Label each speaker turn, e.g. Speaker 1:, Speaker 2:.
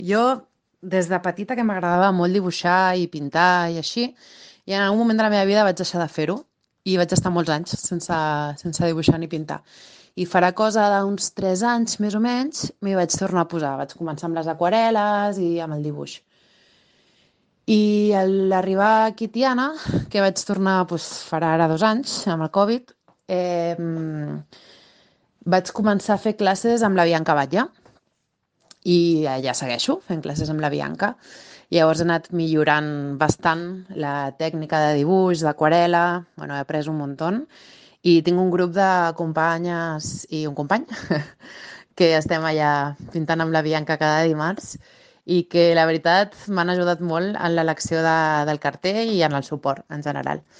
Speaker 1: Jo, des de petita, que m'agradava molt dibuixar i pintar i així, i en algun moment de la meva vida vaig deixar de fer-ho i vaig estar molts anys sense dibuixar ni pintar. I farà cosa d'uns 3 anys, més o menys, m'hi vaig tornar a posar. Vaig començar amb les aquarel·les i amb el dibuix. I a l'arribar aquí a Tiana, que vaig tornar, doncs, farà ara 2 anys, amb el Covid, eh, vaig començar a fer classes amb la Bianca Batlle i ja segueixo fent classes amb la Bianca. Llavors he anat millorant bastant la tècnica de dibuix, d'aquarel·la, bueno, he après un muntó i tinc un grup de companyes i un company que estem allà pintant amb la Bianca cada dimarts i que la veritat m'han ajudat molt en l'elecció del cartell i en el suport en general.